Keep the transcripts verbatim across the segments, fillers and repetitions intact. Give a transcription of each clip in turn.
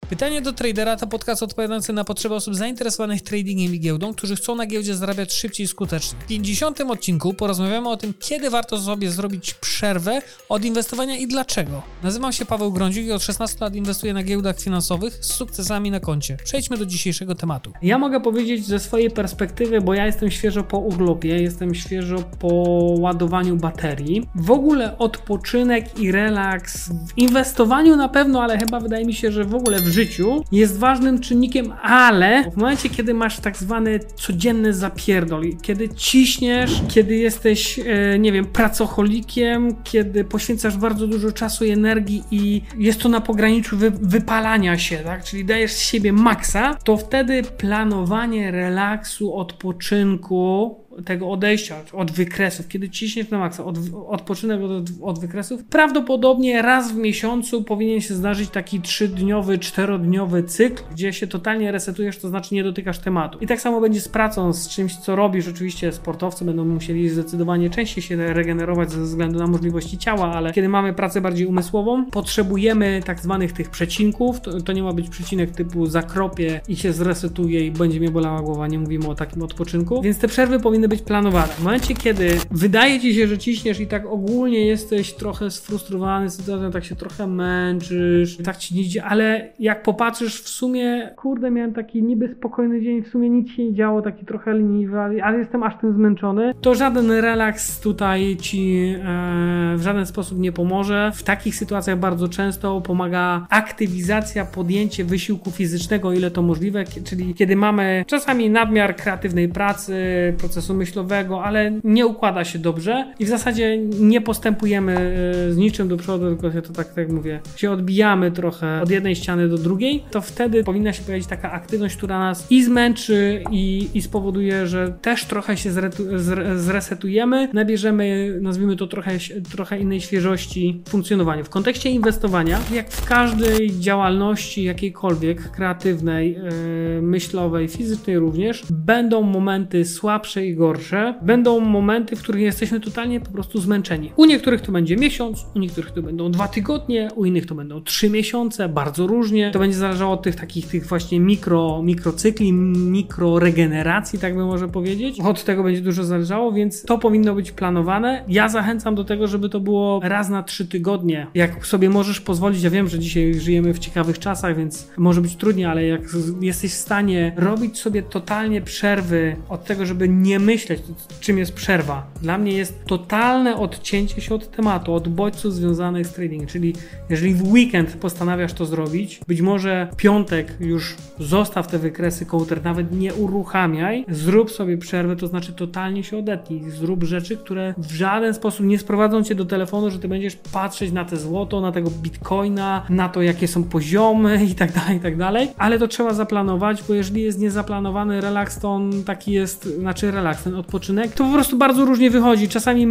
Pytanie do tradera to podcast odpowiadający na potrzeby osób zainteresowanych tradingiem i giełdą, którzy chcą na giełdzie zarabiać szybciej i skutecznie. W pięćdziesiątym odcinku porozmawiamy o tym, kiedy warto sobie zrobić przerwę od inwestowania i dlaczego. Nazywam się Paweł Grądzik i od szesnastu lat inwestuję na giełdach finansowych z sukcesami na koncie. Przejdźmy do dzisiejszego tematu. Ja mogę powiedzieć ze swojej perspektywy, bo ja jestem świeżo po urlopie, jestem świeżo po ładowaniu baterii. W ogóle odpoczynek i relaks w inwestowaniu na pewno, ale chyba wydaje mi się, że w ogóle w życiu jest ważnym czynnikiem, ale w momencie, kiedy masz tak zwany codzienny zapierdol, kiedy ciśniesz, kiedy jesteś, e, nie wiem, pracocholikiem, kiedy poświęcasz bardzo dużo czasu i energii i jest to na pograniczu wy, wypalania się, tak? Czyli dajesz z siebie maksa, to wtedy planowanie relaksu, odpoczynku, tego odejścia od wykresów, kiedy ciśniesz na maksa, od, odpoczynek od, od wykresów, prawdopodobnie raz w miesiącu powinien się zdarzyć taki trzydniowy, czterodniowy cykl, gdzie się totalnie resetujesz, to znaczy nie dotykasz tematu. I tak samo będzie z pracą, z czymś, co robisz. Oczywiście sportowcy będą musieli zdecydowanie częściej się regenerować ze względu na możliwości ciała, ale kiedy mamy pracę bardziej umysłową, potrzebujemy tak zwanych tych przecinków. To, to nie ma być przecinek typu zakropię i się zresetuje i będzie mnie bolała głowa, nie mówimy o takim odpoczynku, więc te przerwy powinny być planowane. W momencie, kiedy wydaje ci się, że ciśniesz i tak ogólnie jesteś trochę sfrustrowany sytuacją, tak się trochę męczysz, tak ci nie idzie, ale jak popatrzysz w sumie, kurde, miałem taki niby spokojny dzień, w sumie nic się nie działo, taki trochę leniwy, ale jestem aż tym zmęczony, to żaden relaks tutaj ci e, w żaden sposób nie pomoże. W takich sytuacjach bardzo często pomaga aktywizacja, podjęcie wysiłku fizycznego, o ile to możliwe, czyli kiedy mamy czasami nadmiar kreatywnej pracy, procesu myślowego, ale nie układa się dobrze i w zasadzie nie postępujemy z niczym do przodu, tylko się to tak, tak mówię, się odbijamy trochę od jednej ściany do drugiej, to wtedy powinna się pojawić taka aktywność, która nas i zmęczy i, i spowoduje, że też trochę się zretu, zre, zresetujemy, nabierzemy, nazwijmy to trochę, trochę innej świeżości w funkcjonowaniu. W kontekście inwestowania, jak w każdej działalności jakiejkolwiek, kreatywnej, yy, myślowej, fizycznej również, będą momenty słabsze i gorsze, będą momenty, w których jesteśmy totalnie po prostu zmęczeni. U niektórych to będzie miesiąc, u niektórych to będą dwa tygodnie, u innych to będą trzy miesiące, bardzo różnie. To będzie zależało od tych takich tych właśnie mikro, mikrocykli, mikroregeneracji, tak bym może powiedzieć. Od tego będzie dużo zależało, więc to powinno być planowane. Ja zachęcam do tego, żeby to było raz na trzy tygodnie. Jak sobie możesz pozwolić, ja wiem, że dzisiaj żyjemy w ciekawych czasach, więc może być trudniej, ale jak jesteś w stanie robić sobie totalnie przerwy od tego, żeby nie myśleć, czym jest przerwa. Dla mnie jest totalne odcięcie się od tematu, od bodźców związanych z tradingiem, czyli jeżeli w weekend postanawiasz to zrobić, być może piątek już zostaw te wykresy counter, nawet nie uruchamiaj, zrób sobie przerwę, to znaczy totalnie się odetnij, zrób rzeczy, które w żaden sposób nie sprowadzą cię do telefonu, że ty będziesz patrzeć na te złoto, na tego bitcoina, na to jakie są poziomy i tak dalej, i tak dalej, ale to trzeba zaplanować, bo jeżeli jest niezaplanowany relaks, to on taki jest, znaczy relaks, ten odpoczynek, to po prostu bardzo różnie wychodzi. Czasami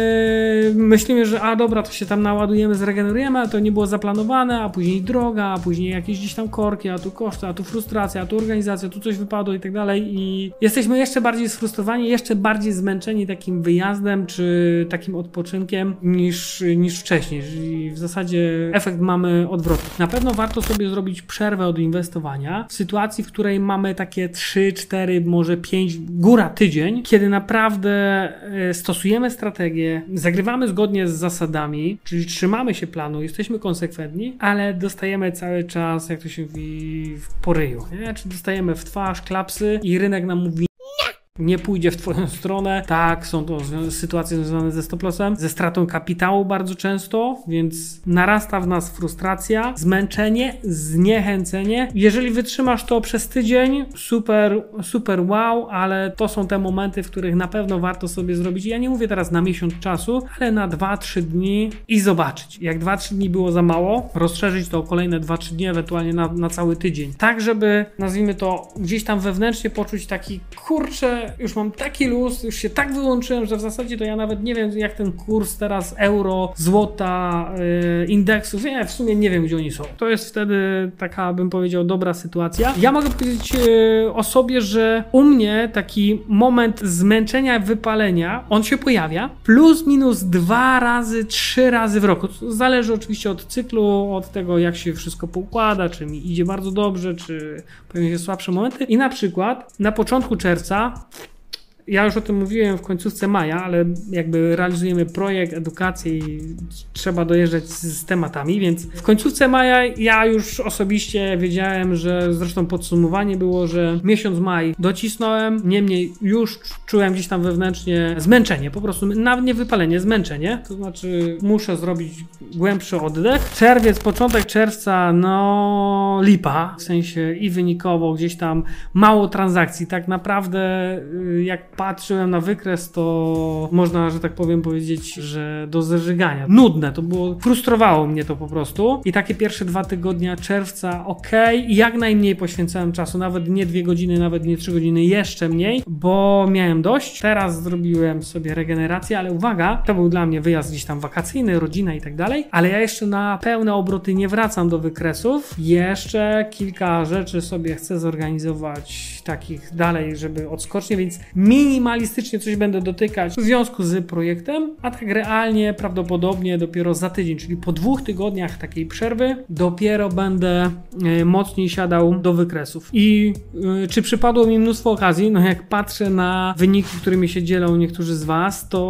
my myślimy, że a dobra, to się tam naładujemy, zregenerujemy, a to nie było zaplanowane, a później droga, a później jakieś gdzieś tam korki, a tu koszty, a tu frustracja, a tu organizacja, tu coś wypadło i tak dalej i jesteśmy jeszcze bardziej sfrustrowani, jeszcze bardziej zmęczeni takim wyjazdem, czy takim odpoczynkiem niż, niż wcześniej. Czyli w zasadzie efekt mamy odwrotny. Na pewno warto sobie zrobić przerwę od inwestowania w sytuacji, w której mamy takie trzy, cztery, może pięć, góra tydzień, kiedy naprawdę stosujemy strategię, zagrywamy zgodnie z zasadami, czyli trzymamy się planu, jesteśmy konsekwentni, ale dostajemy cały czas, jak to się mówi, w poryju, nie? Czy dostajemy w twarz klapsy i rynek nam mówi nie pójdzie w twoją stronę. Tak, są to sytuacje związane ze stop lossem, ze stratą kapitału bardzo często, więc narasta w nas frustracja, zmęczenie, zniechęcenie. Jeżeli wytrzymasz to przez tydzień, super, super wow, ale to są te momenty, w których na pewno warto sobie zrobić, ja nie mówię teraz na miesiąc czasu, ale na dwa trzy dni i zobaczyć. Jak dwa trzy dni było za mało, rozszerzyć to o kolejne dwa trzy dni, ewentualnie na, na cały tydzień. Tak, żeby, nazwijmy to, gdzieś tam wewnętrznie poczuć taki, kurczę, że już mam taki luz, już się tak wyłączyłem, że w zasadzie to ja nawet nie wiem, jak ten kurs teraz euro, złota, yy, indeksów, ja w sumie nie wiem, gdzie oni są. To jest wtedy taka, bym powiedział, dobra sytuacja. Ja mogę powiedzieć yy, o sobie, że u mnie taki moment zmęczenia, wypalenia, on się pojawia plus minus dwa razy, trzy razy w roku. To zależy oczywiście od cyklu, od tego, jak się wszystko poukłada, czy mi idzie bardzo dobrze, czy pojawią się słabsze momenty. I na przykład na początku czerwca, ja już o tym mówiłem w końcówce maja, ale jakby realizujemy projekt, edukację i trzeba dojeżdżać z, z tematami, więc w końcówce maja ja już osobiście wiedziałem, że zresztą podsumowanie było, że miesiąc maj docisnąłem, niemniej już czułem gdzieś tam wewnętrznie zmęczenie, po prostu nawet nie wypalenie, zmęczenie, to znaczy muszę zrobić głębszy oddech. Czerwiec, początek czerwca, no lipa, w sensie i wynikowo gdzieś tam mało transakcji, tak naprawdę jak patrzyłem na wykres, to można, że tak powiem, powiedzieć, że do zażygania. Nudne to było, frustrowało mnie to po prostu. I takie pierwsze dwa tygodnia czerwca, okej, okay. Jak najmniej poświęcałem czasu, nawet nie dwie godziny, nawet nie trzy godziny, jeszcze mniej, bo miałem dość. Teraz zrobiłem sobie regenerację, ale uwaga, to był dla mnie wyjazd gdzieś tam wakacyjny, rodzina i tak dalej, ale ja jeszcze na pełne obroty nie wracam do wykresów. Jeszcze kilka rzeczy sobie chcę zorganizować takich dalej, żeby odskocznie, więc minimalistycznie coś będę dotykać w związku z projektem, a tak realnie prawdopodobnie dopiero za tydzień, czyli po dwóch tygodniach takiej przerwy dopiero będę y, mocniej siadał do wykresów. I y, czy przypadło mi mnóstwo okazji? No jak patrzę na wyniki, którymi się dzielą niektórzy z was, to,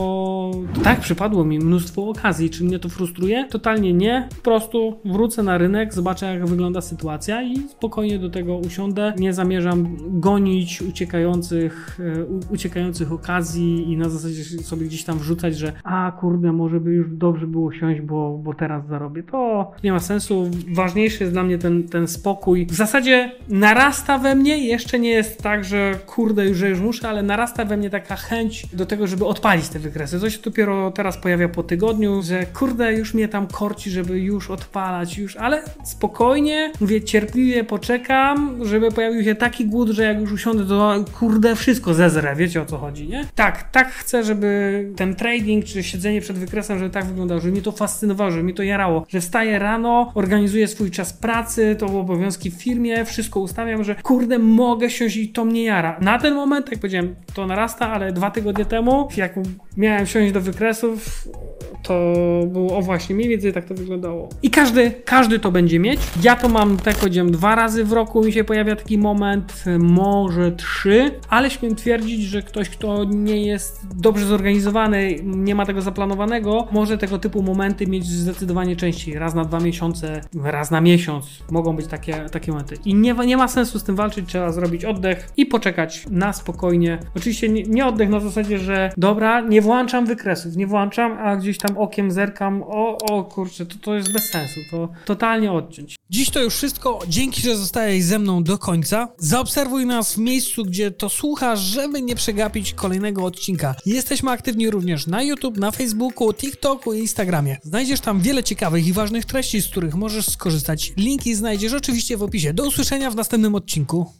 to tak, przypadło mi mnóstwo okazji. Czy mnie to frustruje? Totalnie nie. Po prostu wrócę na rynek, zobaczę jak wygląda sytuacja i spokojnie do tego usiądę. Nie zamierzam gonić uciekających uciekających okazji i na zasadzie sobie gdzieś tam wrzucać, że a kurde, może by już dobrze było siąść, bo, bo teraz zarobię. To nie ma sensu. Ważniejszy jest dla mnie ten, ten spokój. W zasadzie narasta we mnie, jeszcze nie jest tak, że kurde, już, że już muszę, ale narasta we mnie taka chęć do tego, żeby odpalić te wykresy. To się dopiero teraz pojawia po tygodniu, że kurde, już mnie tam korci, żeby już odpalać, już, ale spokojnie, mówię, cierpliwie poczekam, żeby pojawił się taki głód, że jak już usiądę, to kurde, wszystko zezrę, wiecie o co chodzi, nie? Tak, tak chcę, żeby ten trading, czy siedzenie przed wykresem, żeby tak wyglądało, żeby mnie to fascynowało, żeby mnie to jarało, że wstaję rano, organizuję swój czas pracy, to obowiązki w firmie, wszystko ustawiam, że kurde, mogę siąść i to mnie jara. Na ten moment, jak powiedziałem, to narasta, ale dwa tygodnie temu, jak miałem siąść do wykresów, to było, o właśnie, mniej więcej tak to wyglądało. I każdy, każdy to będzie mieć. Ja to mam, tak powiedziałem, dwa razy w roku mi się pojawia taki moment, może trzy, ale śmiem twierdzić, że ktoś, kto nie jest dobrze zorganizowany, nie ma tego zaplanowanego, może tego typu momenty mieć zdecydowanie częściej. Raz na dwa miesiące, raz na miesiąc mogą być takie, takie momenty. I nie, nie ma sensu z tym walczyć, trzeba zrobić oddech i poczekać na spokojnie. Oczywiście nie, nie oddech na zasadzie, że dobra, nie włączam wykresów, nie włączam, a gdzieś tam okiem zerkam, o, o kurczę, to, to jest bez sensu, to totalnie odciąć. Dziś to już wszystko. Dzięki, że zostałeś ze mną do końca. Zaobserwuj nas w miejscu, gdzie to słuchasz, żeby nie przegapić kolejnego odcinka. Jesteśmy aktywni również na YouTube, na Facebooku, TikToku i Instagramie. Znajdziesz tam wiele ciekawych i ważnych treści, z których możesz skorzystać. Linki znajdziesz oczywiście w opisie. Do usłyszenia w następnym odcinku.